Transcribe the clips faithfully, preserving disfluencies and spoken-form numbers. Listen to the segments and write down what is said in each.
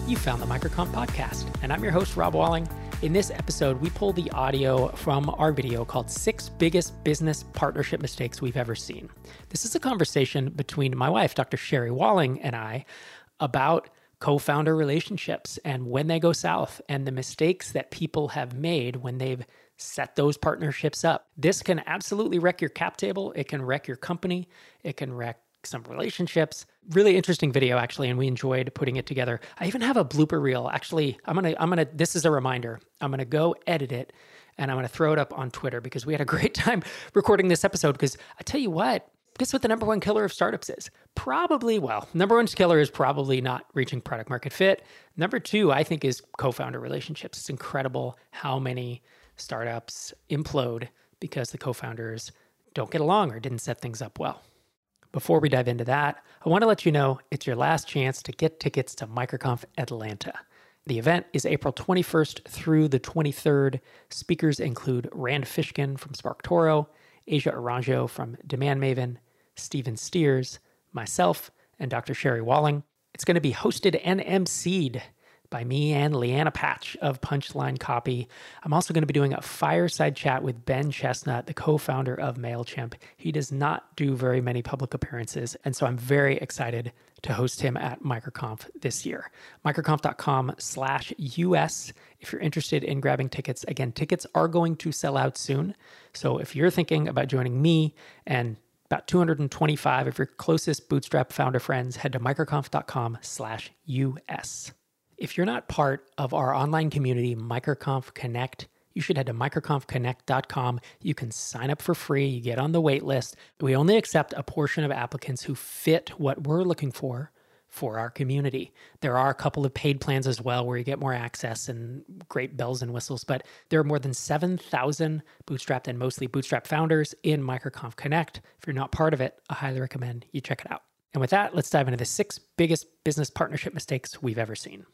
You found the MicroConf podcast, and I'm your host, Rob Walling. In this episode, we pull the audio from our video called Six Biggest Business Partnership Mistakes We've Ever Seen. This is a conversation between my wife, Doctor Sherry Walling, and I about co-founder relationships and when they go south and the mistakes that people have made when they've set those partnerships up. This can absolutely wreck your cap table. It can wreck your company. It can wreck some relationships. Really interesting video, actually, and we enjoyed putting it together. I even have a blooper reel. Actually, I'm gonna, I'm gonna. This is a reminder. I'm gonna go edit it, and I'm gonna throw it up on Twitter because we had a great time recording this episode. Because I tell you what, guess what the number one killer of startups is? Probably, well, number one killer is probably not reaching product market fit. Number two, I think, is co-founder relationships. It's incredible how many startups implode because the co-founders don't get along or didn't set things up well. Before we dive into that, I want to let you know it's your last chance to get tickets to MicroConf Atlanta. The event is April twenty-first through the twenty-third. Speakers include Rand Fishkin from SparkToro, Asia Aranjo from Demand Maven, Steven Steers, myself, and Doctor Sherry Walling. It's going to be hosted and emceed by me and Leanna Patch of Punchline Copy. I'm also going to be doing a fireside chat with Ben Chestnut, the co-founder of MailChimp. He does not do very many public appearances, and so I'm very excited to host him at MicroConf this year. microconf.com slash US if you're interested in grabbing tickets. Again, tickets are going to sell out soon, so if you're thinking about joining me and about two hundred twenty-five of your closest Bootstrap founder friends, head to microconf.com slash US. If you're not part of our online community, MicroConf Connect, you should head to microconf connect dot com. You can sign up for free. You get on the wait list. We only accept a portion of applicants who fit what we're looking for for our community. There are a couple of paid plans as well where you get more access and great bells and whistles, but there are more than seven thousand bootstrapped and mostly bootstrap founders in MicroConf Connect. If you're not part of it, I highly recommend you check it out. And with that, let's dive into the six biggest business partnership mistakes we've ever seen.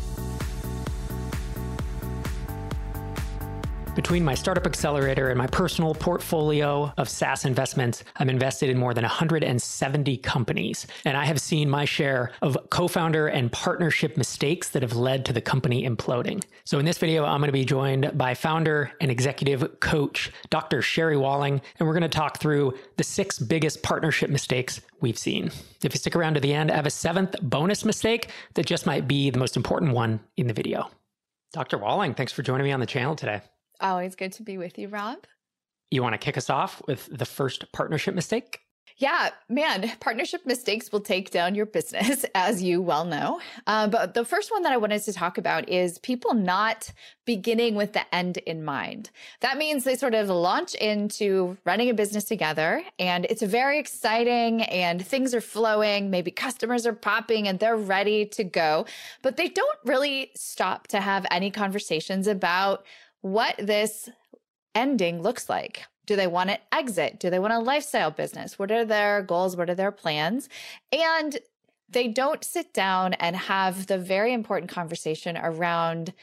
Between my startup accelerator and my personal portfolio of SaaS investments, I'm invested in more than one hundred seventy companies, and I have seen my share of co-founder and partnership mistakes that have led to the company imploding. So in this video, I'm going to be joined by founder and executive coach, Doctor Sherry Walling, and we're going to talk through the six biggest partnership mistakes we've seen. If you stick around to the end, I have a seventh bonus mistake that just might be the most important one in the video. Doctor Walling, thanks for joining me on the channel today. Always good to be with you, Rob. You want to kick us off with the first partnership mistake? Yeah, man, partnership mistakes will take down your business, as you well know. Uh, but the first one that I wanted to talk about is people not beginning with the end in mind. That means they sort of launch into running a business together, and it's very exciting and things are flowing. Maybe customers are popping and they're ready to go, but they don't really stop to have any conversations about what this ending looks like. Do they want to exit? Do they want a lifestyle business? What are their goals? What are their plans? And they don't sit down and have the very important conversation around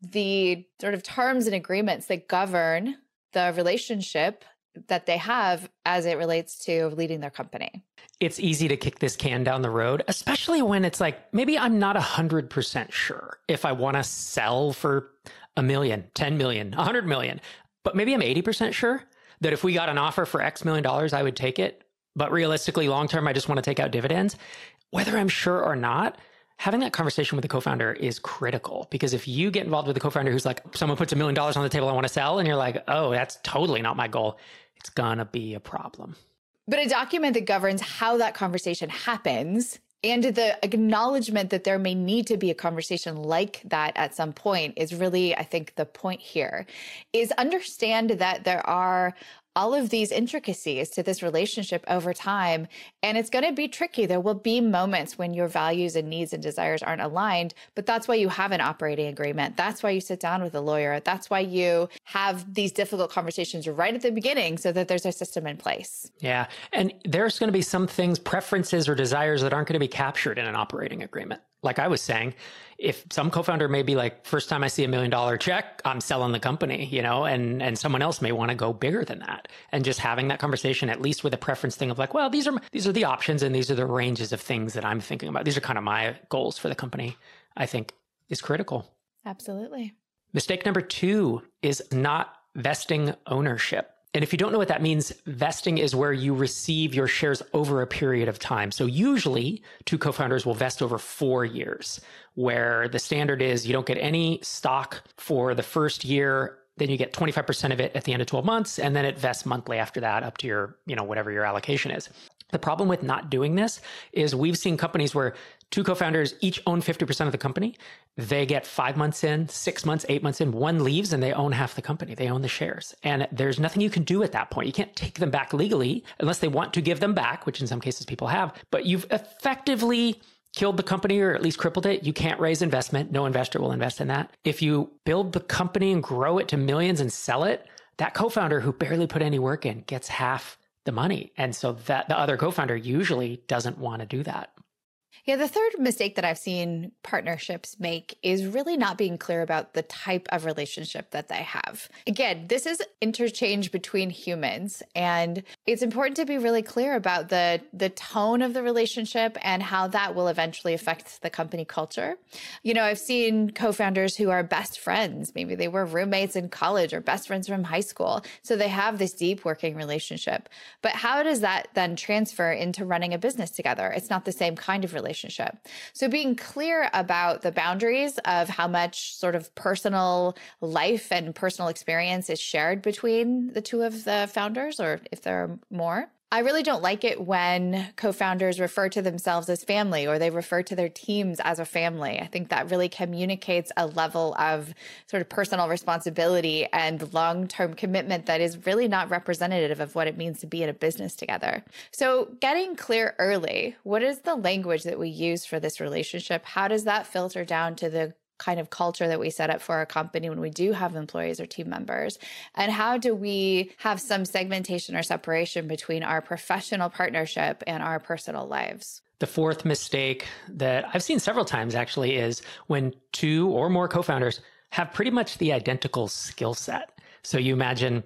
the sort of terms and agreements that govern the relationship that they have as it relates to leading their company. It's easy to kick this can down the road, especially when it's like, maybe I'm not one hundred percent sure if I want to sell for a million, ten million, one hundred million, but maybe I'm eighty percent sure that if we got an offer for X million dollars, I would take it. But realistically, long-term, I just want to take out dividends. Whether I'm sure or not, having that conversation with the co-founder is critical, because if you get involved with a co-founder who's like, someone puts a million dollars on the table, I want to sell, and you're like, oh, that's totally not my goal, it's gonna be a problem. But a document that governs how that conversation happens and the acknowledgement that there may need to be a conversation like that at some point is really, I think, the point here, is understand that there are all of these intricacies to this relationship over time. And it's going to be tricky. There will be moments when your values and needs and desires aren't aligned, but that's why you have an operating agreement. That's why you sit down with a lawyer. That's why you have these difficult conversations right at the beginning so that there's a system in place. Yeah. And there's going to be some things, preferences or desires that aren't going to be captured in an operating agreement. Like I was saying, if some co-founder may be like, first time I see a million dollar check, I'm selling the company, you know, and, and someone else may want to go bigger than that. And just having that conversation, at least with a preference thing of like, well, these are, these are the options and these are the ranges of things that I'm thinking about. These are kind of my goals for the company. I think is critical. Absolutely. Mistake number two is not vesting ownership. And if you don't know what that means, vesting is where you receive your shares over a period of time. So usually two co-founders will vest over four years, where the standard is you don't get any stock for the first year, then you get twenty-five percent of it at the end of twelve months, and then it vests monthly after that up to your, you know, whatever your allocation is. The problem with not doing this is we've seen companies where two co-founders each own fifty percent of the company. They get five months in, six months, eight months in, one leaves and they own half the company. They own the shares. And there's nothing you can do at that point. You can't take them back legally unless they want to give them back, which in some cases people have. But you've effectively killed the company or at least crippled it. You can't raise investment. No investor will invest in that. If you build the company and grow it to millions and sell it, that co-founder who barely put any work in gets half the money. And so that the other co-founder usually doesn't want to do that. Yeah, the third mistake that I've seen partnerships make is really not being clear about the type of relationship that they have. Again, this is interchange between humans, and it's important to be really clear about the, the tone of the relationship and how that will eventually affect the company culture. You know, I've seen co-founders who are best friends. Maybe they were roommates in college or best friends from high school. So they have this deep working relationship. But how does that then transfer into running a business together? It's not the same kind of relationship. Relationship. So being clear about the boundaries of how much sort of personal life and personal experience is shared between the two of the founders, or if there are more. I really don't like it when co-founders refer to themselves as family or they refer to their teams as a family. I think that really communicates a level of sort of personal responsibility and long-term commitment that is really not representative of what it means to be in a business together. So getting clear early, what is the language that we use for this relationship? How does that filter down to the kind of culture that we set up for our company when we do have employees or team members? And how do we have some segmentation or separation between our professional partnership and our personal lives? The fourth mistake that I've seen several times actually is when two or more co-founders have pretty much the identical skill set. So you imagine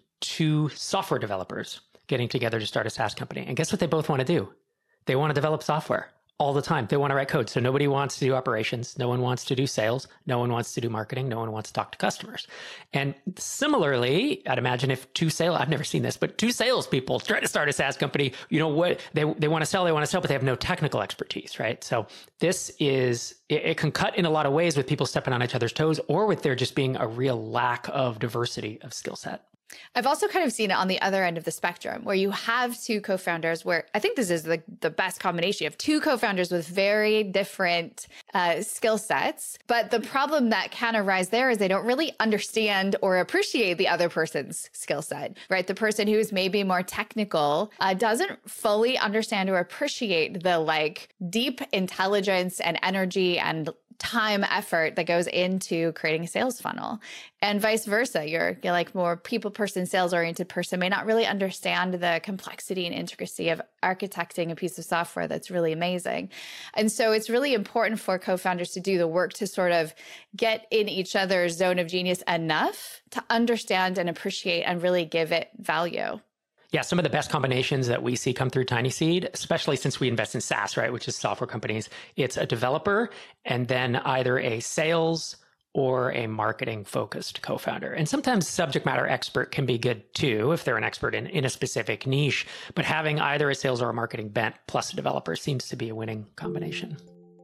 two software developers getting together to start a SaaS company. And guess what they both want to do? They want to develop software. All the time. They want to write code. So nobody wants to do operations. No one wants to do sales. No one wants to do marketing. No one wants to talk to customers. And similarly, I'd imagine if two sales, I've never seen this, but two salespeople try to start a SaaS company, you know what, they, they want to sell, they want to sell, but they have no technical expertise, right? So this is, it, it can cut in a lot of ways with people stepping on each other's toes or with there just being a real lack of diversity of skill set. I've also kind of seen it on the other end of the spectrum where you have two co-founders where I think this is the, the best combination. You have two co-founders with very different uh, skill sets. But the problem that can arise there is they don't really understand or appreciate the other person's skill set, right? The person who is maybe more technical uh, doesn't fully understand or appreciate the like deep intelligence and energy and time effort that goes into creating a sales funnel, and vice versa. You're, you're like more people person, sales oriented person may not really understand the complexity and intricacy of architecting a piece of software that's really amazing. And so it's really important for co-founders to do the work to sort of get in each other's zone of genius enough to understand and appreciate and really give it value. Yeah, some of the best combinations that we see come through TinySeed, especially since we invest in SaaS, right, which is software companies, it's a developer and then either a sales or a marketing focused co-founder. And sometimes subject matter expert can be good too, if they're an expert in, in a specific niche, but having either a sales or a marketing bent plus a developer seems to be a winning combination.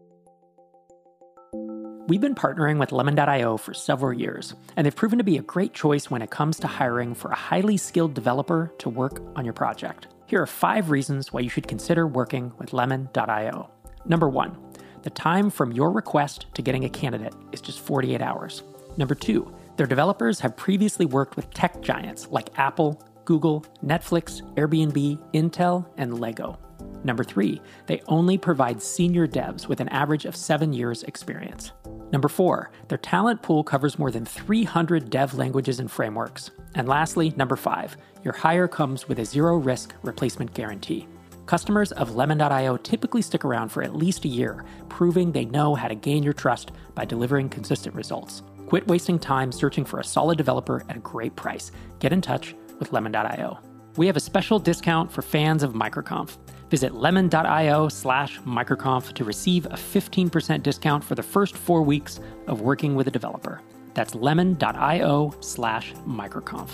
We've been partnering with Lemon dot io for several years, and they've proven to be a great choice when it comes to hiring for a highly skilled developer to work on your project. Here are five reasons why you should consider working with Lemon dot io. Number one, the time from your request to getting a candidate is just forty-eight hours. Number two, their developers have previously worked with tech giants like Apple, Google, Netflix, Airbnb, Intel, and Lego. Number three, they only provide senior devs with an average of seven years experience. Number four, their talent pool covers more than three hundred dev languages and frameworks. And lastly, number five, your hire comes with a zero-risk replacement guarantee. Customers of Lemon dot io typically stick around for at least a year, proving they know how to gain your trust by delivering consistent results. Quit wasting time searching for a solid developer at a great price. Get in touch with Lemon dot io. We have a special discount for fans of MicroConf. Visit lemon.io slash microconf to receive a fifteen percent discount for the first four weeks of working with a developer. That's lemon.io slash microconf.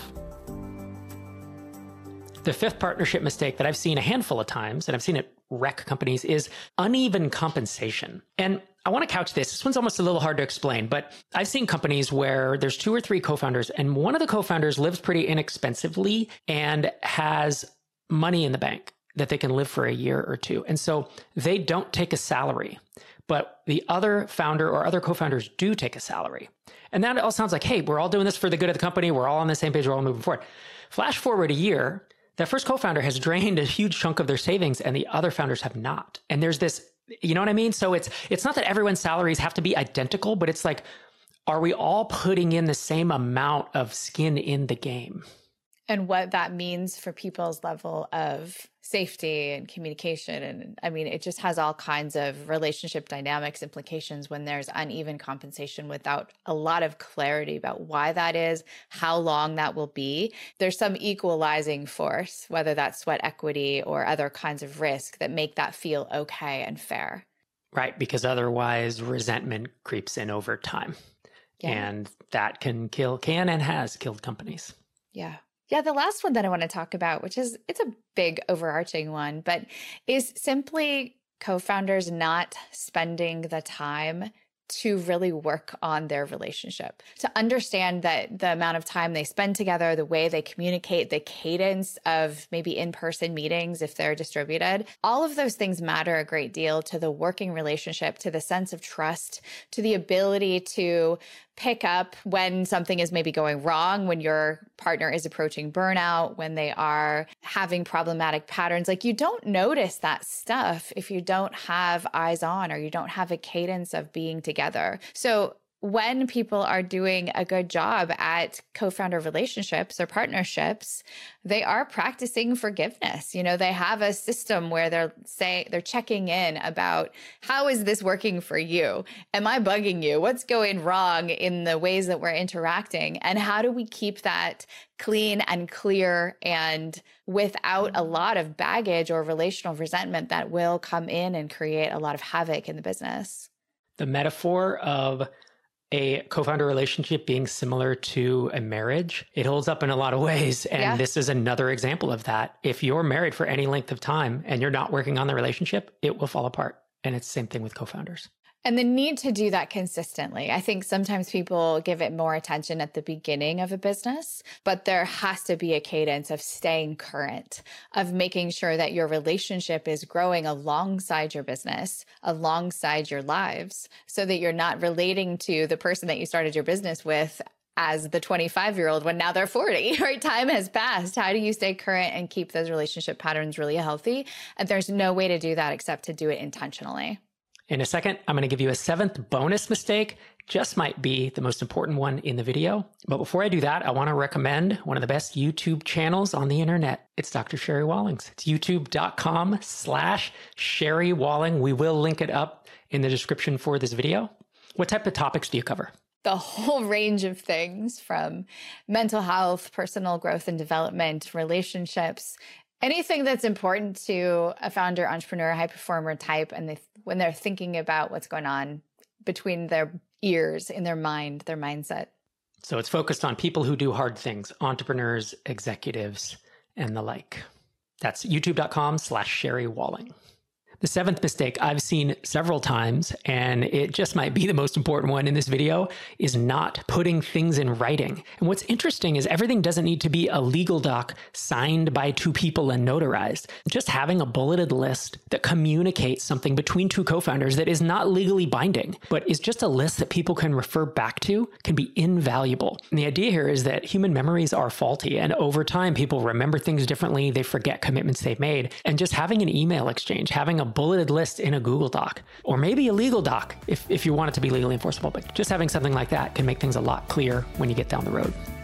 The fifth partnership mistake that I've seen a handful of times, and I've seen it wreck companies, is uneven compensation. And I want to couch this. This one's almost a little hard to explain, but I've seen companies where there's two or three co-founders, and one of the co-founders lives pretty inexpensively and has money in the bank that they can live for a year or two. And so they don't take a salary, but the other founder or other co-founders do take a salary. And that all sounds like, hey, we're all doing this for the good of the company. We're all on the same page. We're all moving forward. Flash forward a year, that first co-founder has drained a huge chunk of their savings and the other founders have not. And there's this, you know what I mean? So it's it's not that everyone's salaries have to be identical, but it's like, are we all putting in the same amount of skin in the game? And what that means for people's level of safety and communication. And I mean, it just has all kinds of relationship dynamics implications when there's uneven compensation without a lot of clarity about why that is, how long that will be. There's some equalizing force, whether that's sweat equity or other kinds of risk, that make that feel okay and fair. Right, because otherwise resentment creeps in over time. Yeah. And that can kill, can and has killed companies. Yeah. Yeah, the last one that I want to talk about, which is, it's a big overarching one, but is simply co-founders not spending the time to really work on their relationship, to understand that the amount of time they spend together, the way they communicate, the cadence of maybe in-person meetings, if they're distributed, all of those things matter a great deal to the working relationship, to the sense of trust, to the ability to pick up when something is maybe going wrong, when your partner is approaching burnout, when they are having problematic patterns. Like, you don't notice that stuff if you don't have eyes on or you don't have a cadence of being together. So when people are doing a good job at co-founder relationships or partnerships, they are practicing forgiveness. You know, they have a system where they're saying, they're checking in about, how is this working for you? Am I bugging you? What's going wrong in the ways that we're interacting? And how do we keep that clean and clear and without a lot of baggage or relational resentment that will come in and create a lot of havoc in the business? The metaphor of a co-founder relationship being similar to a marriage, it holds up in a lot of ways. And yeah. This is another example of that. If you're married for any length of time and you're not working on the relationship, it will fall apart. And it's the same thing with co-founders. And the need to do that consistently. I think sometimes people give it more attention at the beginning of a business, but there has to be a cadence of staying current, of making sure that your relationship is growing alongside your business, alongside your lives, so that you're not relating to the person that you started your business with as the twenty-five-year-old when now they're forty, right? Time has passed. How do you stay current and keep those relationship patterns really healthy? And there's no way to do that except to do it intentionally. In a second, I'm going to give you a seventh bonus mistake, just might be the most important one in the video. But before I do that, I want to recommend one of the best YouTube channels on the internet. It's Doctor Sherry Wallings. It's youtube.com slash Sherry Walling. We will link it up in the description for this video. What type of topics do you cover? The whole range of things, from mental health, personal growth and development, relationships, anything that's important to a founder, entrepreneur, high performer type, and they, when they're thinking about what's going on between their ears, in their mind, their mindset. So it's focused on people who do hard things, entrepreneurs, executives, and the like. That's youtube.com slash Sherry Walling. The seventh mistake I've seen several times, and it just might be the most important one in this video, is not putting things in writing. And what's interesting is everything doesn't need to be a legal doc signed by two people and notarized. Just having a bulleted list that communicates something between two co-founders that is not legally binding, but is just a list that people can refer back to, can be invaluable. And the idea here is that human memories are faulty, and over time, people remember things differently, they forget commitments they've made, and just having an email exchange, having a bulleted list in a Google Doc, or maybe a legal doc if, if you want it to be legally enforceable, but just having something like that can make things a lot clearer when you get down the road.